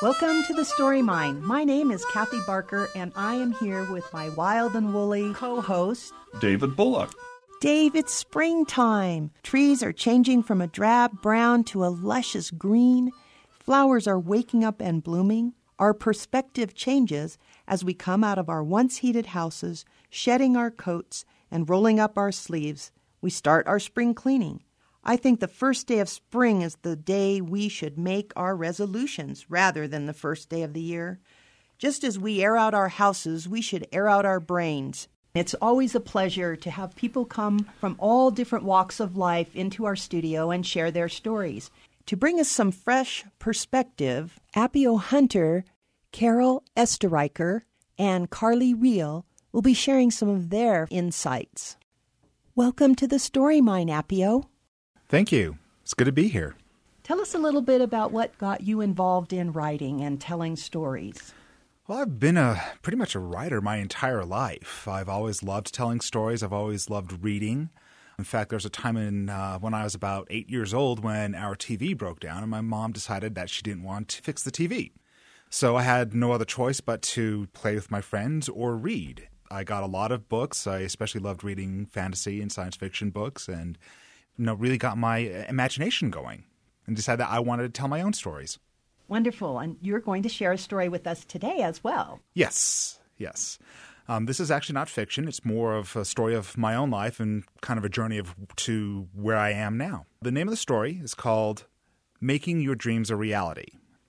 Welcome to the Story Mine. My name is Kathy Barker, and I am here with my wild and woolly co-host, David Bullock. Dave, it's springtime. Trees are changing from a drab brown to a luscious green. Flowers are waking up and blooming. Our perspective changes as we come out of our once heated houses, shedding our coats and rolling up our sleeves. We start our spring cleaning. I think the first day of spring is the day we should make our resolutions rather than the first day of the year. Just as we air out our houses, we should air out our brains. It's always a pleasure to have people come from all different walks of life into our studio and share their stories. To bring us some fresh perspective, Appio Hunter, Carol Esterreicher, and Carly Reel will be sharing some of their insights. Welcome to the Story Mine, Appio. Thank you. It's good to be here. Tell us a little bit about what got you involved in writing and telling stories. Well, I've been pretty much a writer my entire life. I've always loved telling stories. I've always loved reading. In fact, there was a time when I was about 8 years old when our TV broke down and my mom decided that she didn't want to fix the TV. So I had no other choice but to play with my friends or read. I got a lot of books. I especially loved reading fantasy and science fiction books and really got my imagination going and decided that I wanted to tell my own stories. Wonderful. And you're going to share a story with us today as well. Yes. This is actually not fiction. It's more of a story of my own life and kind of a journey to where I am now. The name of the story is called Making Your Dreams a Reality.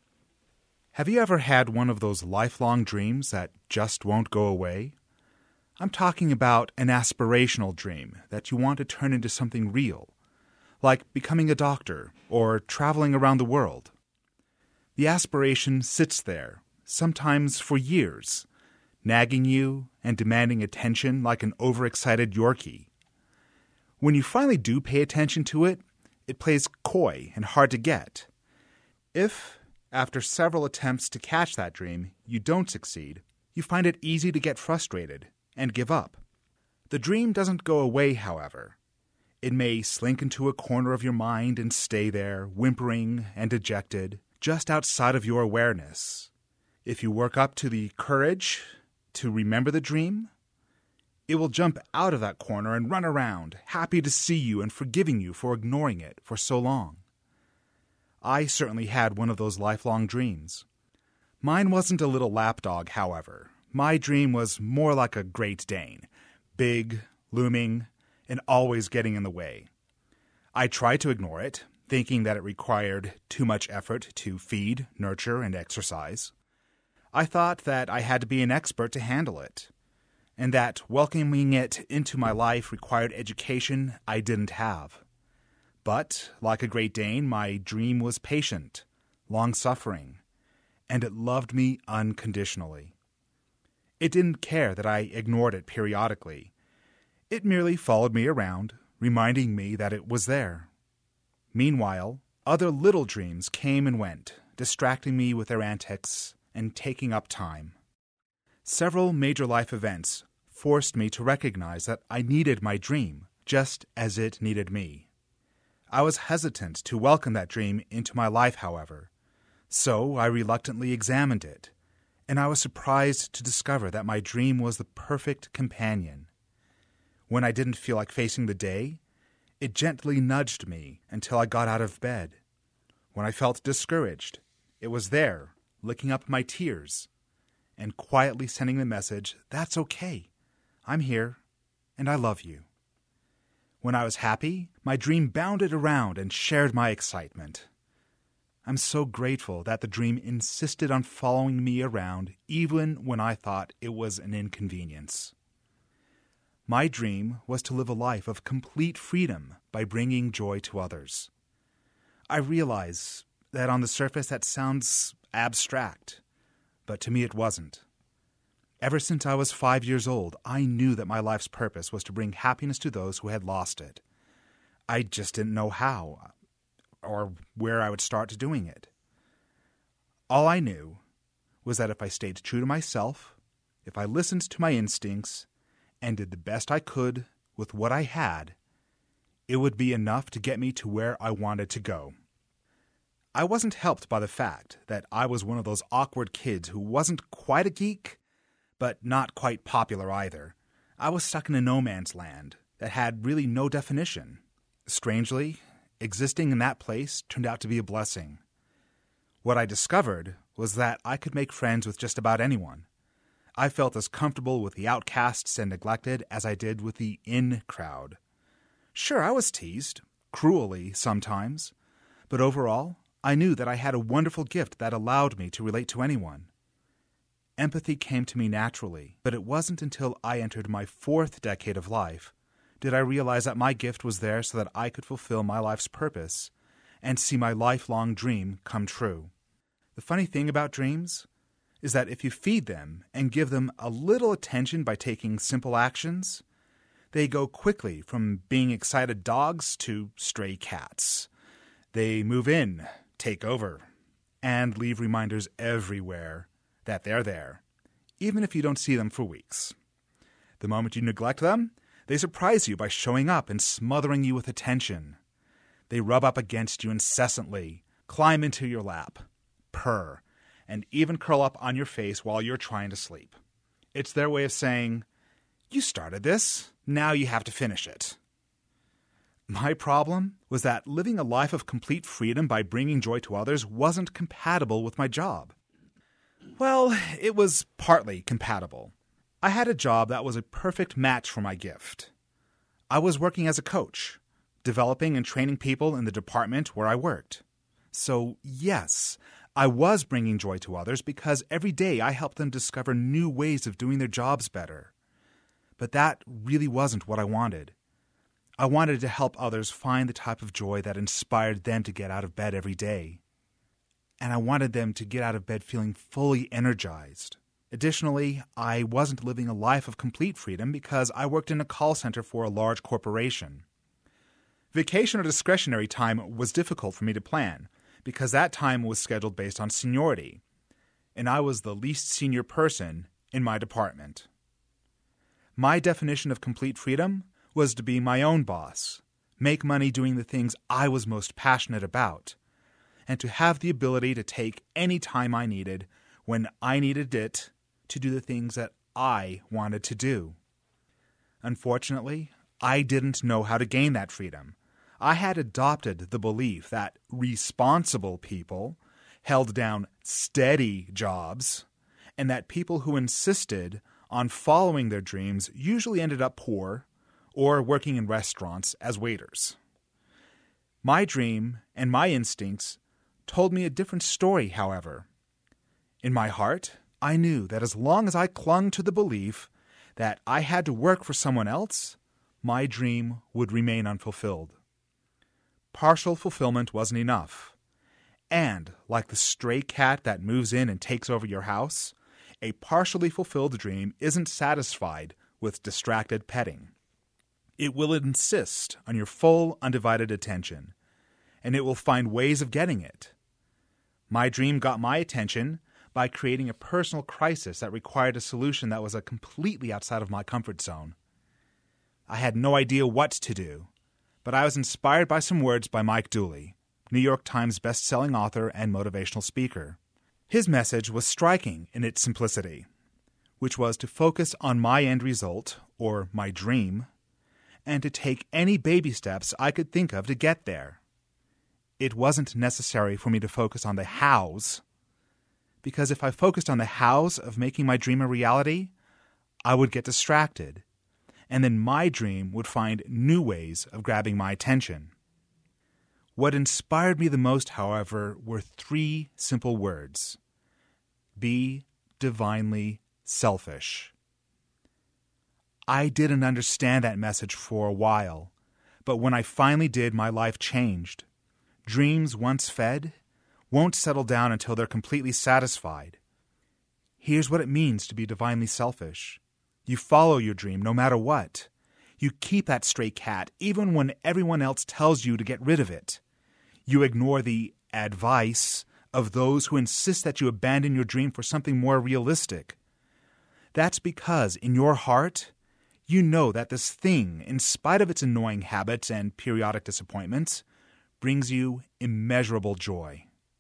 Have you ever had one of those lifelong dreams that just won't go away? I'm talking about an aspirational dream that you want to turn into something real, like becoming a doctor or traveling around the world. The aspiration sits there, sometimes for years, nagging you and demanding attention like an overexcited Yorkie. When you finally do pay attention to it, it plays coy and hard to get. If, after several attempts to catch that dream, you don't succeed, you find it easy to get frustrated and give up. The dream doesn't go away, however. It may slink into a corner of your mind and stay there, whimpering and dejected, just outside of your awareness. If you work up to the courage to remember the dream, it will jump out of that corner and run around, happy to see you and forgiving you for ignoring it for so long. I certainly had one of those lifelong dreams. Mine wasn't a little lapdog, however. My dream was more like a Great Dane, big, looming, and always getting in the way. I tried to ignore it, thinking that it required too much effort to feed, nurture, and exercise. I thought that I had to be an expert to handle it, and that welcoming it into my life required education I didn't have. But, like a Great Dane, my dream was patient, long-suffering, and it loved me unconditionally. It didn't care that I ignored it periodically. It merely followed me around, reminding me that it was there. Meanwhile, other little dreams came and went, distracting me with their antics and taking up time. Several major life events forced me to recognize that I needed my dream, just as it needed me. I was hesitant to welcome that dream into my life, however, so I reluctantly examined it, and I was surprised to discover that my dream was the perfect companion. When I didn't feel like facing the day, it gently nudged me until I got out of bed. When I felt discouraged, it was there, licking up my tears, and quietly sending the message, "That's okay. I'm here, and I love you." When I was happy, my dream bounded around and shared my excitement. I'm so grateful that the dream insisted on following me around even when I thought it was an inconvenience. My dream was to live a life of complete freedom by bringing joy to others. I realize that on the surface that sounds abstract, but to me it wasn't. Ever since I was 5 years old, I knew that my life's purpose was to bring happiness to those who had lost it. I just didn't know how or where I would start to doing it. All I knew was that if I stayed true to myself, if I listened to my instincts, and did the best I could with what I had, it would be enough to get me to where I wanted to go. I wasn't helped by the fact that I was one of those awkward kids who wasn't quite a geek, but not quite popular either. I was stuck in a no man's land that had really no definition. Strangely, existing in that place turned out to be a blessing. What I discovered was that I could make friends with just about anyone. I felt as comfortable with the outcasts and neglected as I did with the in crowd. Sure, I was teased, cruelly sometimes, but overall, I knew that I had a wonderful gift that allowed me to relate to anyone. Empathy came to me naturally, but it wasn't until I entered my 4th decade of life did I realize that my gift was there so that I could fulfill my life's purpose and see my lifelong dream come true. The funny thing about dreams is that if you feed them and give them a little attention by taking simple actions, they go quickly from being excited dogs to stray cats. They move in, take over, and leave reminders everywhere that they're there, even if you don't see them for weeks. The moment you neglect them, they surprise you by showing up and smothering you with attention. They rub up against you incessantly, climb into your lap, purr, and even curl up on your face while you're trying to sleep. It's their way of saying, "You started this, now you have to finish it." My problem was that living a life of complete freedom by bringing joy to others wasn't compatible with my job. Well, it was partly compatible. I had a job that was a perfect match for my gift. I was working as a coach, developing and training people in the department where I worked. So, yes, I was bringing joy to others because every day I helped them discover new ways of doing their jobs better. But that really wasn't what I wanted. I wanted to help others find the type of joy that inspired them to get out of bed every day. And I wanted them to get out of bed feeling fully energized. Additionally, I wasn't living a life of complete freedom because I worked in a call center for a large corporation. Vacation or discretionary time was difficult for me to plan because that time was scheduled based on seniority, and I was the least senior person in my department. My definition of complete freedom was to be my own boss, make money doing the things I was most passionate about, and to have the ability to take any time I needed when I needed it to do the things that I wanted to do. Unfortunately, I didn't know how to gain that freedom. I had adopted the belief that responsible people held down steady jobs, and that people who insisted on following their dreams usually ended up poor or working in restaurants as waiters. My dream and my instincts told me a different story, however. In my heart, I knew that as long as I clung to the belief that I had to work for someone else, my dream would remain unfulfilled. Partial fulfillment wasn't enough. And, like the stray cat that moves in and takes over your house, a partially fulfilled dream isn't satisfied with distracted petting. It will insist on your full, undivided attention, and it will find ways of getting it. My dream got my attention by creating a personal crisis that required a solution that was completely outside of my comfort zone. I had no idea what to do, but I was inspired by some words by Mike Dooley, New York Times best-selling author and motivational speaker. His message was striking in its simplicity, which was to focus on my end result, or my dream, and to take any baby steps I could think of to get there. It wasn't necessary for me to focus on the hows, because if I focused on the hows of making my dream a reality, I would get distracted, and then my dream would find new ways of grabbing my attention. What inspired me the most, however, were 3 simple words: be divinely selfish. I didn't understand that message for a while, but when I finally did, my life changed. Dreams once fed won't settle down until they're completely satisfied. Here's what it means to be divinely selfish. You follow your dream no matter what. You keep that stray cat even when everyone else tells you to get rid of it. You ignore the advice of those who insist that you abandon your dream for something more realistic. That's because in your heart, you know that this thing, in spite of its annoying habits and periodic disappointments, brings you immeasurable joy.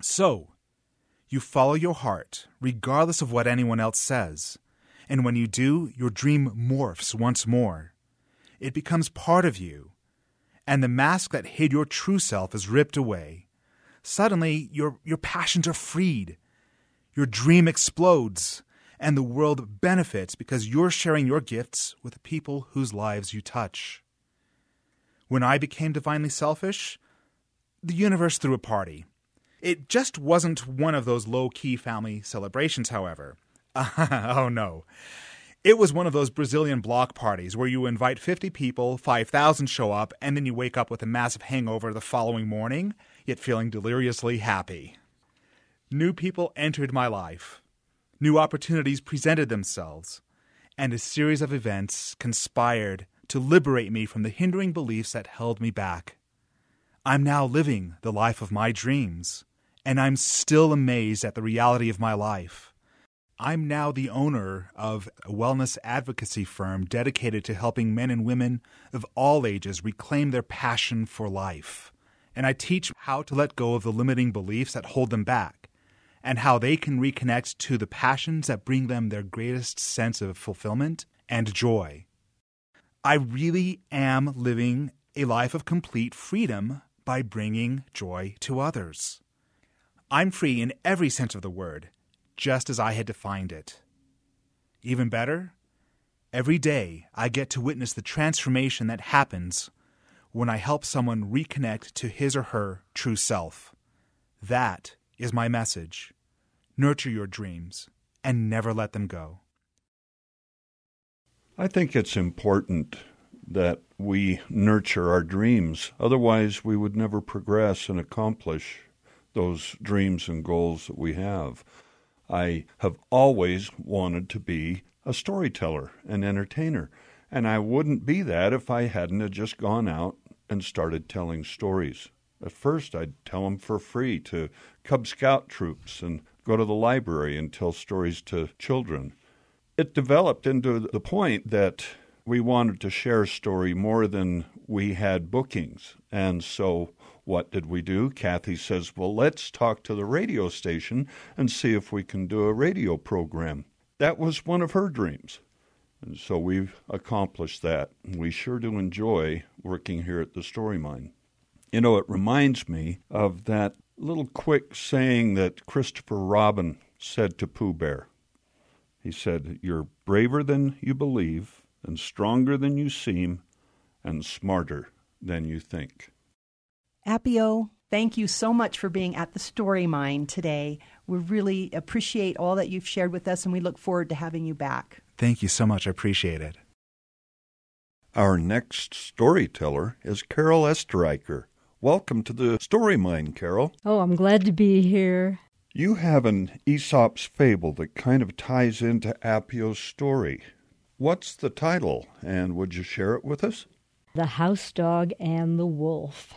So, you follow your heart, regardless of what anyone else says. And when you do, your dream morphs once more. It becomes part of you, and the mask that hid your true self is ripped away. Suddenly, your passions are freed. Your dream explodes, and the world benefits because you're sharing your gifts with the people whose lives you touch. When I became divinely selfish, the universe threw a party. It just wasn't one of those low-key family celebrations, however. Oh no. It was one of those Brazilian block parties where you invite 50 people, 5,000 show up, and then you wake up with a massive hangover the following morning, yet feeling deliriously happy. New people entered my life. New opportunities presented themselves, and a series of events conspired to liberate me from the hindering beliefs that held me back. I'm now living the life of my dreams, and I'm still amazed at the reality of my life. I'm now the owner of a wellness advocacy firm dedicated to helping men and women of all ages reclaim their passion for life. And I teach how to let go of the limiting beliefs that hold them back, and how they can reconnect to the passions that bring them their greatest sense of fulfillment and joy. I really am living a life of complete freedom by bringing joy to others. I'm free in every sense of the word, just as I had defined it. Even better, every day I get to witness the transformation that happens when I help someone reconnect to his or her true self. That is my message. Nurture your dreams and never let them go. I think it's important that we nurture our dreams. Otherwise, we would never progress and accomplish those dreams and goals that we have. I have always wanted to be a storyteller, an entertainer, and I wouldn't be that if I hadn't have just gone out and started telling stories. At first, I'd tell them for free to Cub Scout troops and go to the library and tell stories to children. It developed into the point that we wanted to share a story more than we had bookings. And so what did we do? Kathy says, well, let's talk to the radio station and see if we can do a radio program. That was one of her dreams. And so we've accomplished that. We sure do enjoy working here at the Story Mine. You know, it reminds me of that little quick saying that Christopher Robin said to Pooh Bear. He said, you're braver than you believe, and stronger than you seem, and smarter than you think. Appio, thank you so much for being at the Story Mine today. We really appreciate all that you've shared with us, and we look forward to having you back. Thank you so much. I appreciate it. Our next storyteller is Carol Esterreicher. Welcome to the Story Mine, Carol. Oh, I'm glad to be here. You have an Aesop's fable that kind of ties into Appio's story. What's the title, and would you share it with us? The House Dog and the Wolf.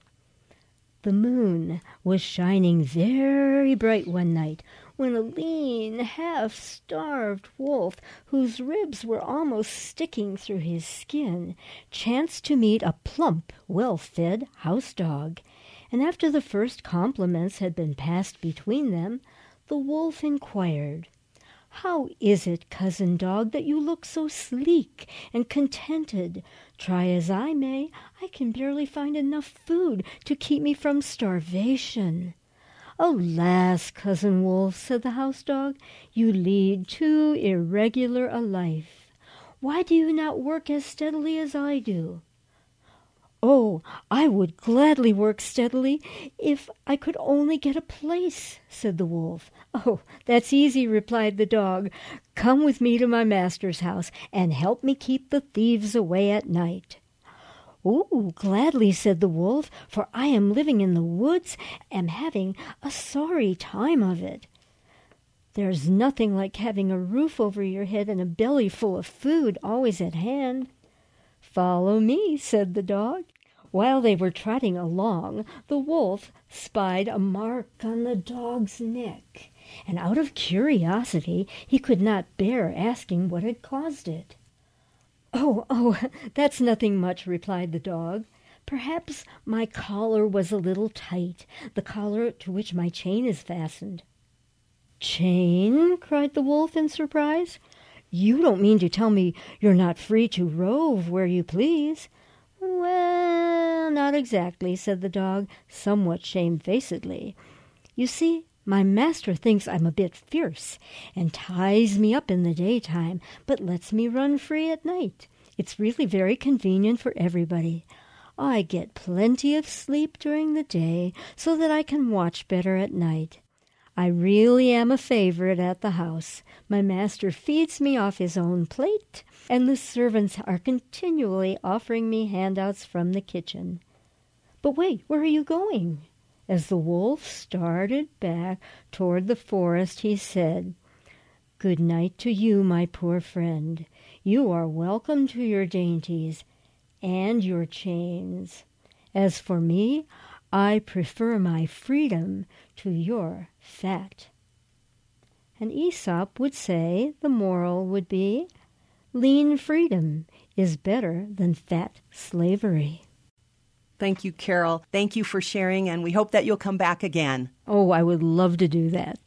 The moon was shining very bright one night when a lean, half-starved wolf, whose ribs were almost sticking through his skin, chanced to meet a plump, well-fed house dog. And after the first compliments had been passed between them, the wolf inquired, "How is it, cousin dog, that you look so sleek and contented? Try as I may, I can barely find enough food to keep me from starvation." "Alas, cousin wolf," said the house dog, "you lead too irregular a life. Why do you not work as steadily as I do?" "Oh, I would gladly work steadily if I could only get a place," said the wolf. "Oh, that's easy," replied the dog. "Come with me to my master's house and help me keep the thieves away at night." "Oh, gladly," said the wolf, "for I am living in the woods and having a sorry time of it." "There's nothing like having a roof over your head and a belly full of food always at hand." "Follow me," said the dog. While they were trotting along, the wolf spied a mark on the dog's neck, and out of curiosity he could not bear asking what had caused it. Oh, that's nothing much," replied the dog. Perhaps my collar was a little tight, the collar to which my chain is fastened." "Chain?" cried the wolf in surprise. "You don't mean to tell me you're not free to rove where you please?" "Well, not exactly," said the dog, somewhat shamefacedly. "You see, my master thinks I'm a bit fierce, and ties me up in the daytime, but lets me run free at night. It's really very convenient for everybody. I get plenty of sleep during the day, so that I can watch better at night. I really am a favorite at the house. My master feeds me off his own plate, and the servants are continually offering me handouts from the kitchen." "But wait, where are you going?" As the wolf started back toward the forest, he said, "Good night to you, my poor friend. You are welcome to your dainties and your chains. As for me, I prefer my freedom to your fat." And Aesop would say the moral would be, lean freedom is better than fat slavery. Thank you, Carol. Thank you for sharing, and we hope that you'll come back again. Oh, I would love to do that.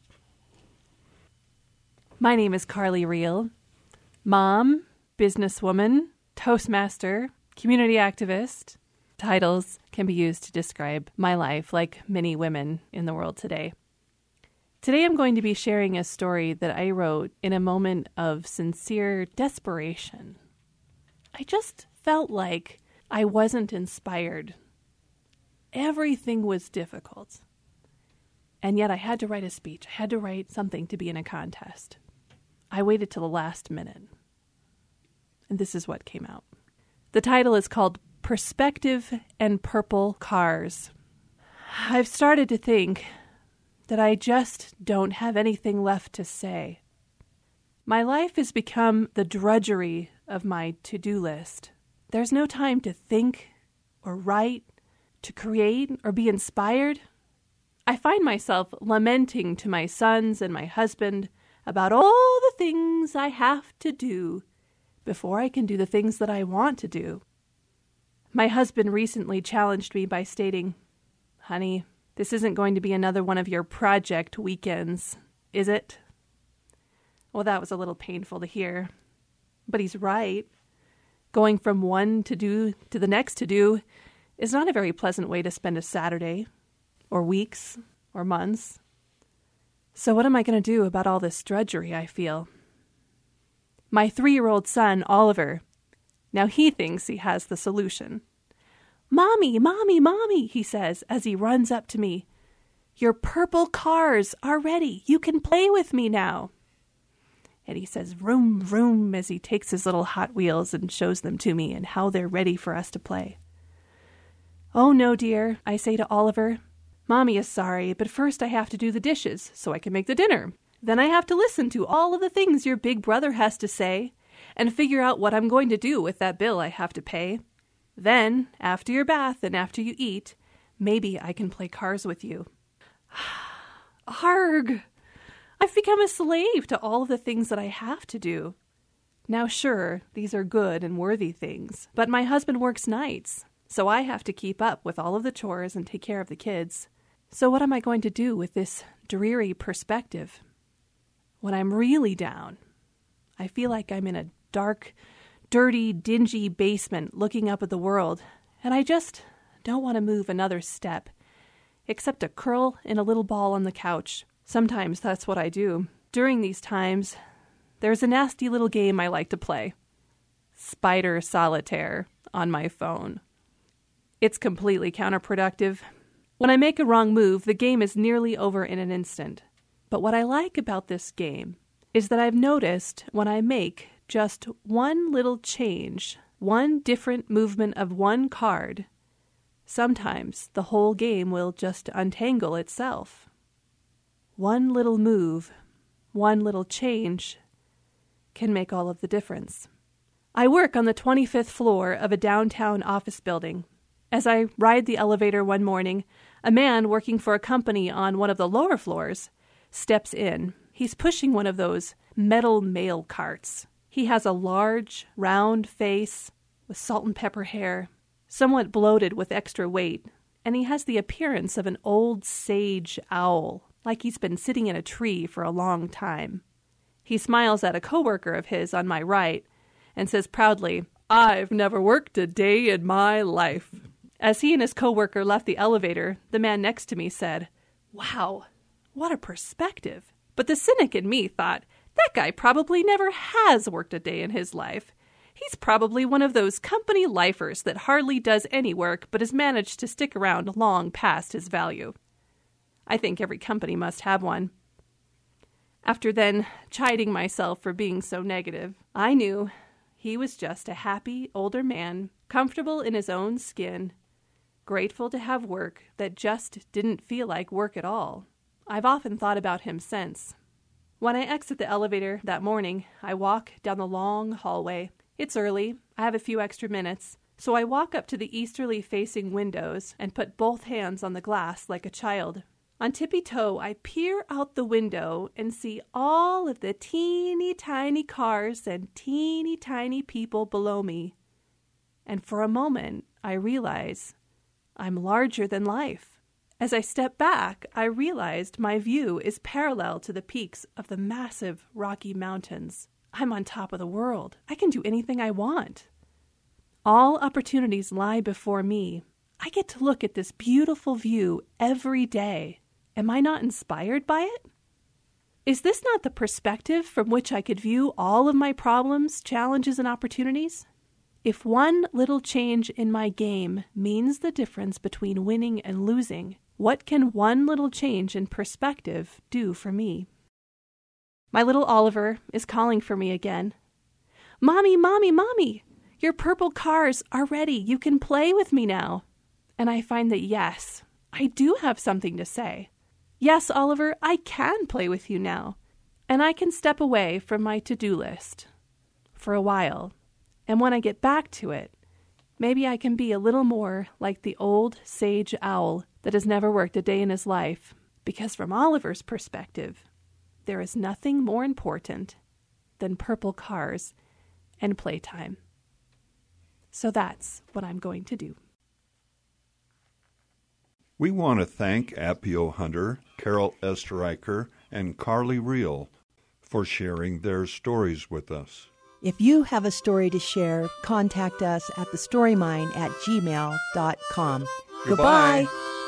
My name is Carly Reel. Mom, businesswoman, Toastmaster, community activist. Titles can be used to describe my life, like many women in the world today. Today I'm going to be sharing a story that I wrote in a moment of sincere desperation. I just felt like I wasn't inspired. Everything was difficult. And yet I had to write a speech. I had to write something to be in a contest. I waited till the last minute. And this is what came out. The title is called Perspective and Purple Cars. I've started to think that I just don't have anything left to say. My life has become the drudgery of my to-do list. There's no time to think or write, to create or be inspired. I find myself lamenting to my sons and my husband about all the things I have to do before I can do the things that I want to do. My husband recently challenged me by stating, "Honey, this isn't going to be another one of your project weekends, is it?" Well, that was a little painful to hear, but he's right. Going from one to-do to the next to-do is not a very pleasant way to spend a Saturday, or weeks, or months. So what am I going to do about all this drudgery I feel? My 3-year-old son, Oliver, now he thinks he has the solution. "Mommy, Mommy, Mommy," he says as he runs up to me. "Your purple cars are ready. You can play with me now." And he says, "Vroom, vroom," as he takes his little Hot Wheels and shows them to me and how they're ready for us to play. "Oh, no, dear," I say to Oliver. "Mommy is sorry, but first I have to do the dishes so I can make the dinner. Then I have to listen to all of the things your big brother has to say and figure out what I'm going to do with that bill I have to pay. Then, after your bath and after you eat, maybe I can play cars with you." Arg! I've become a slave to all of the things that I have to do. Now, sure, these are good and worthy things, but my husband works nights, so I have to keep up with all of the chores and take care of the kids. So what am I going to do with this dreary perspective? When I'm really down, I feel like I'm in a dark, dirty, dingy basement looking up at the world, and I just don't want to move another step, except to curl in a little ball on the couch. Sometimes that's what I do. During these times, there's a nasty little game I like to play. Spider Solitaire on my phone. It's completely counterproductive. When I make a wrong move, the game is nearly over in an instant. But what I like about this game is that I've noticed when I make just one little change, one different movement of one card, sometimes the whole game will just untangle itself. One little move, one little change can make all of the difference. I work on the 25th floor of a downtown office building. As I ride the elevator one morning, a man working for a company on one of the lower floors steps in. He's pushing one of those metal mail carts. He has a large, round face with salt and pepper hair, somewhat bloated with extra weight, and he has the appearance of an old sage owl, like he's been sitting in a tree for a long time. He smiles at a coworker of his on my right and says proudly, "I've never worked a day in my life." As he and his coworker left the elevator, the man next to me said, "Wow, what a perspective." But the cynic in me thought, that guy probably never has worked a day in his life. He's probably one of those company lifers that hardly does any work but has managed to stick around long past his value. I think every company must have one. After then chiding myself for being so negative, I knew he was just a happy older man, comfortable in his own skin, grateful to have work that just didn't feel like work at all. I've often thought about him since. When I exit the elevator that morning, I walk down the long hallway. It's early. I have a few extra minutes. So I walk up to the easterly-facing windows and put both hands on the glass like a child. On tippy-toe, I peer out the window and see all of the teeny-tiny cars and teeny-tiny people below me. And for a moment, I realize I'm larger than life. As I step back, I realized my view is parallel to the peaks of the massive Rocky Mountains. I'm on top of the world. I can do anything I want. All opportunities lie before me. I get to look at this beautiful view every day. Am I not inspired by it? Is this not the perspective from which I could view all of my problems, challenges, and opportunities? If one little change in my game means the difference between winning and losing, what can one little change in perspective do for me? My little Oliver is calling for me again. "Mommy, Mommy, Mommy, your purple cars are ready. You can play with me now." And I find that yes, I do have something to say. Yes, Oliver, I can play with you now. And I can step away from my to-do list for a while. And when I get back to it, maybe I can be a little more like the old sage owl that has never worked a day in his life. Because from Oliver's perspective, there is nothing more important than purple cars and playtime. So that's what I'm going to do. We want to thank Appio Hunter, Carol Esterreicher, and Carly Reel for sharing their stories with us. If you have a story to share, contact us at thestorymine@gmail.com. Goodbye. Goodbye.